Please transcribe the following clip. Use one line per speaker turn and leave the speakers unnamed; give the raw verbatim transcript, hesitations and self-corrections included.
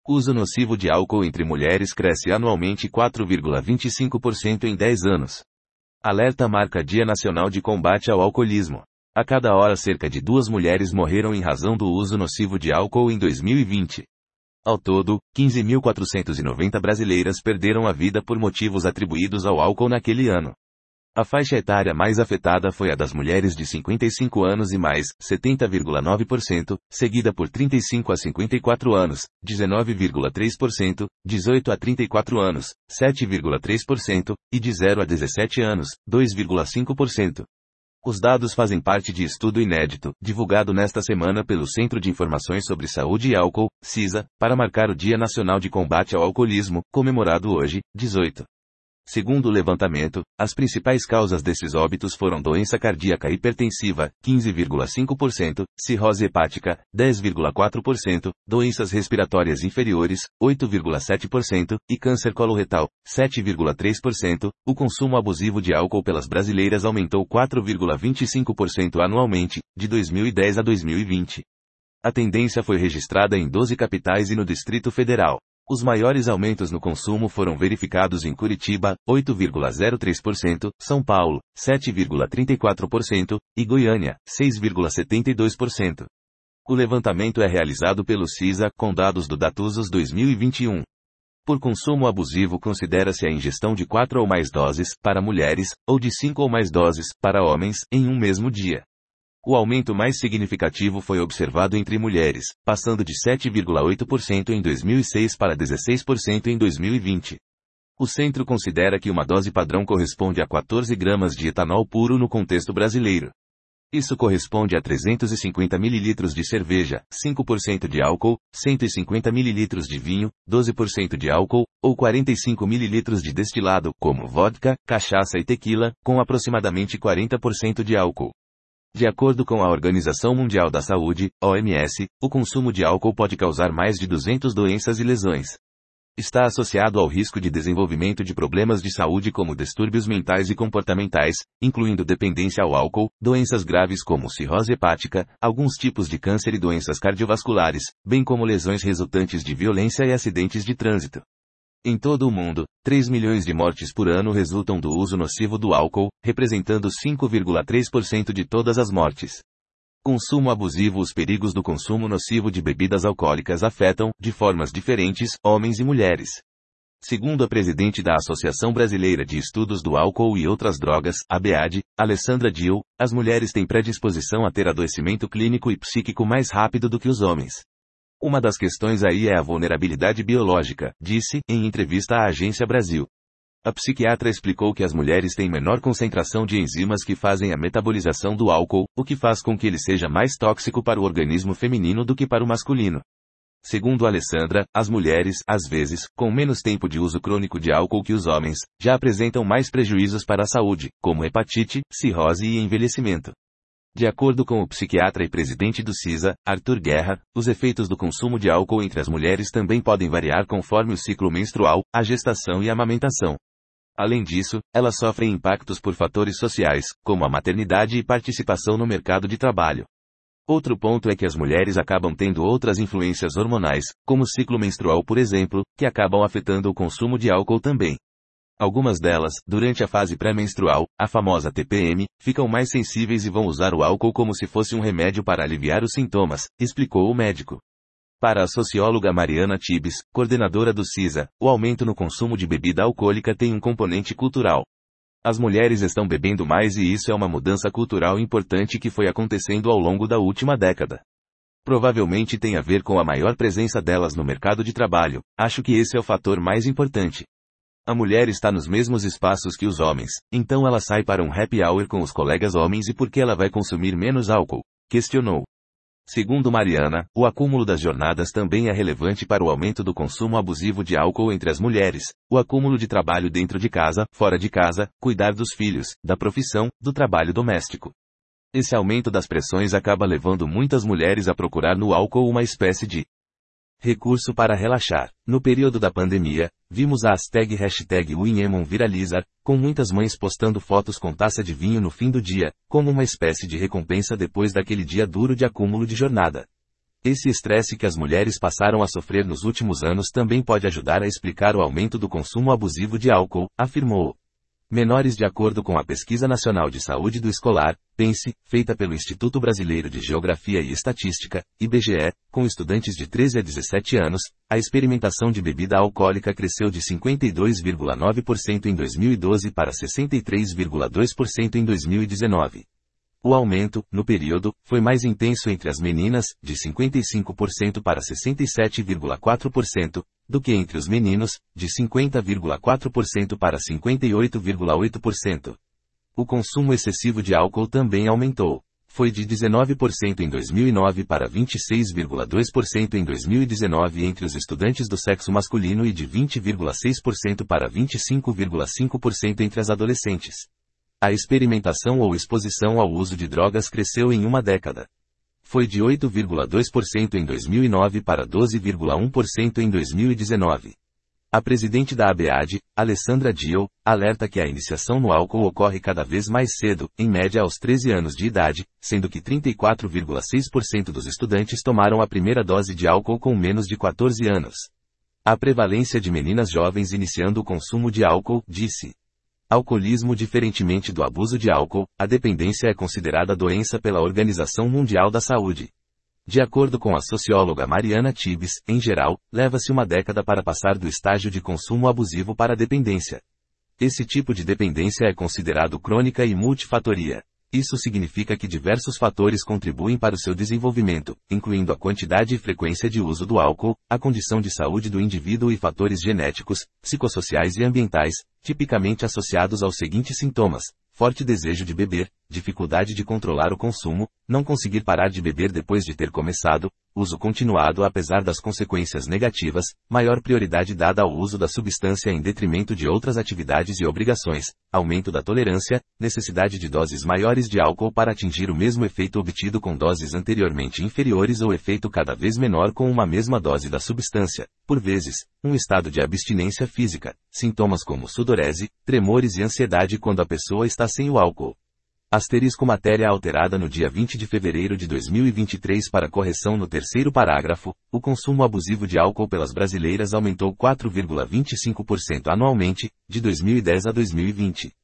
Uso nocivo de álcool entre mulheres cresce anualmente quatro vírgula vinte e cinco por cento em dez anos. Alerta marca Dia Nacional de Combate ao Alcoolismo. A cada hora cerca de duas mulheres morreram em razão do uso nocivo de álcool em dois mil e vinte. Ao todo, quinze mil quatrocentas e noventa brasileiras perderam a vida por motivos atribuídos ao álcool naquele ano. A faixa etária mais afetada foi a das mulheres de cinquenta e cinco anos e mais, setenta vírgula nove por cento, seguida por trinta e cinco a cinquenta e quatro anos, dezenove vírgula três por cento, dezoito a trinta e quatro anos, sete vírgula três por cento, e de zero a dezessete anos, dois vírgula cinco por cento. Os dados fazem parte de estudo inédito, divulgado nesta semana pelo Centro de Informações sobre Saúde e Álcool, CISA, para marcar o Dia Nacional de Combate ao Alcoolismo, comemorado hoje, dezoito. Segundo o levantamento, as principais causas desses óbitos foram doença cardíaca hipertensiva, quinze vírgula cinco por cento, cirrose hepática, dez vírgula quatro por cento, doenças respiratórias inferiores, oito vírgula sete por cento, e câncer coloretal, sete vírgula três por cento. O consumo abusivo de álcool pelas brasileiras aumentou quatro vírgula vinte e cinco por cento anualmente, de dois mil e dez a dois mil e vinte. A tendência foi registrada em doze capitais e no Distrito Federal. Os maiores aumentos no consumo foram verificados em Curitiba, oito vírgula zero três por cento, São Paulo, sete vírgula trinta e quatro por cento, e Goiânia, seis vírgula setenta e dois por cento. O levantamento é realizado pelo CISA, com dados do Datusos dois mil e vinte e um. Por consumo abusivo considera-se a ingestão de quatro ou mais doses, para mulheres, ou de cinco ou mais doses, para homens, em um mesmo dia. O aumento mais significativo foi observado entre mulheres, passando de sete vírgula oito por cento em dois mil e seis para dezesseis por cento em dois mil e vinte. O centro considera que uma dose padrão corresponde a quatorze gramas de etanol puro no contexto brasileiro. Isso corresponde a trezentos e cinquenta mililitros de cerveja, cinco por cento de álcool, cento e cinquenta mililitros de vinho, doze por cento de álcool, ou quarenta e cinco mililitros de destilado, como vodka, cachaça e tequila, com aproximadamente quarenta por cento de álcool. De acordo com a Organização Mundial da Saúde, O M S, o consumo de álcool pode causar mais de duzentas doenças e lesões. Está associado ao risco de desenvolvimento de problemas de saúde como distúrbios mentais e comportamentais, incluindo dependência ao álcool, doenças graves como cirrose hepática, alguns tipos de câncer e doenças cardiovasculares, bem como lesões resultantes de violência e acidentes de trânsito. Em todo o mundo, três milhões de mortes por ano resultam do uso nocivo do álcool, representando cinco vírgula três por cento de todas as mortes. Consumo abusivo. Os perigos do consumo nocivo de bebidas alcoólicas afetam, de formas diferentes, homens e mulheres. Segundo a presidente da Associação Brasileira de Estudos do Álcool e Outras Drogas, A B A D, Alessandra Dill, as mulheres têm predisposição a ter adoecimento clínico e psíquico mais rápido do que os homens. Uma das questões aí é a vulnerabilidade biológica, disse, em entrevista à Agência Brasil. A psiquiatra explicou que as mulheres têm menor concentração de enzimas que fazem a metabolização do álcool, o que faz com que ele seja mais tóxico para o organismo feminino do que para o masculino. Segundo Alessandra, as mulheres, às vezes, com menos tempo de uso crônico de álcool que os homens, já apresentam mais prejuízos para a saúde, como hepatite, cirrose e envelhecimento. De acordo com o psiquiatra e presidente do CISA, Arthur Guerra, os efeitos do consumo de álcool entre as mulheres também podem variar conforme o ciclo menstrual, a gestação e a amamentação. Além disso, elas sofrem impactos por fatores sociais, como a maternidade e participação no mercado de trabalho. Outro ponto é que as mulheres acabam tendo outras influências hormonais, como o ciclo menstrual, por exemplo, que acabam afetando o consumo de álcool também. Algumas delas, durante a fase pré-menstrual, a famosa T P M, ficam mais sensíveis e vão usar o álcool como se fosse um remédio para aliviar os sintomas, explicou o médico. Para a socióloga Mariana Tibes, coordenadora do CISA, o aumento no consumo de bebida alcoólica tem um componente cultural. As mulheres estão bebendo mais e isso é uma mudança cultural importante que foi acontecendo ao longo da última década. Provavelmente tem a ver com a maior presença delas no mercado de trabalho, acho que esse é o fator mais importante. A mulher está nos mesmos espaços que os homens, então ela sai para um happy hour com os colegas homens e por que ela vai consumir menos álcool? Questionou. Segundo Mariana, o acúmulo das jornadas também é relevante para o aumento do consumo abusivo de álcool entre as mulheres, o acúmulo de trabalho dentro de casa, fora de casa, cuidar dos filhos, da profissão, do trabalho doméstico. Esse aumento das pressões acaba levando muitas mulheres a procurar no álcool uma espécie de recurso para relaxar. No período da pandemia, vimos a hashtag hashtag Winnemon viralizar, com muitas mães postando fotos com taça de vinho no fim do dia, como uma espécie de recompensa depois daquele dia duro de acúmulo de jornada. Esse estresse que as mulheres passaram a sofrer nos últimos anos também pode ajudar a explicar o aumento do consumo abusivo de álcool, afirmou. Menores de acordo com a Pesquisa Nacional de Saúde do Escolar, PENSE, feita pelo Instituto Brasileiro de Geografia e Estatística, I B G E, com estudantes de treze a dezessete anos, a experimentação de bebida alcoólica cresceu de cinquenta e dois vírgula nove por cento em dois mil e doze para sessenta e três vírgula dois por cento em dois mil e dezenove. O aumento, no período, foi mais intenso entre as meninas, de cinquenta e cinco por cento para sessenta e sete vírgula quatro por cento, do que entre os meninos, de cinquenta vírgula quatro por cento para cinquenta e oito vírgula oito por cento. O consumo excessivo de álcool também aumentou. Foi de dezenove por cento em dois mil e nove para vinte e seis vírgula dois por cento em dois mil e dezenove entre os estudantes do sexo masculino e de vinte vírgula seis por cento para vinte e cinco vírgula cinco por cento entre as adolescentes. A experimentação ou exposição ao uso de drogas cresceu em uma década. Foi de oito vírgula dois por cento em dois mil e nove para doze vírgula um por cento em dois mil e dezenove. A presidente da ABAD, Alessandra Dio, alerta que a iniciação no álcool ocorre cada vez mais cedo, em média aos treze anos de idade, sendo que trinta e quatro vírgula seis por cento dos estudantes tomaram a primeira dose de álcool com menos de quatorze anos. A prevalência de meninas jovens iniciando o consumo de álcool, disse. Alcoolismo. Diferentemente do abuso de álcool, a dependência é considerada doença pela Organização Mundial da Saúde. De acordo com a socióloga Mariana Tibes, em geral, leva-se uma década para passar do estágio de consumo abusivo para a dependência. Esse tipo de dependência é considerado crônica e multifatorial. Isso significa que diversos fatores contribuem para o seu desenvolvimento, incluindo a quantidade e frequência de uso do álcool, a condição de saúde do indivíduo e fatores genéticos, psicossociais e ambientais, tipicamente associados aos seguintes sintomas: forte desejo de beber, dificuldade de controlar o consumo, não conseguir parar de beber depois de ter começado, uso continuado apesar das consequências negativas, maior prioridade dada ao uso da substância em detrimento de outras atividades e obrigações, aumento da tolerância, necessidade de doses maiores de álcool para atingir o mesmo efeito obtido com doses anteriormente inferiores ou efeito cada vez menor com uma mesma dose da substância, por vezes, um estado de abstinência física, sintomas como sudorese, tremores e ansiedade quando a pessoa está sem o álcool. Asterisco matéria alterada no dia vinte de fevereiro de dois mil e vinte e três para correção no terceiro parágrafo, o consumo abusivo de álcool pelas brasileiras aumentou quatro vírgula vinte e cinco por cento anualmente, de dois mil e dez a dois mil e vinte.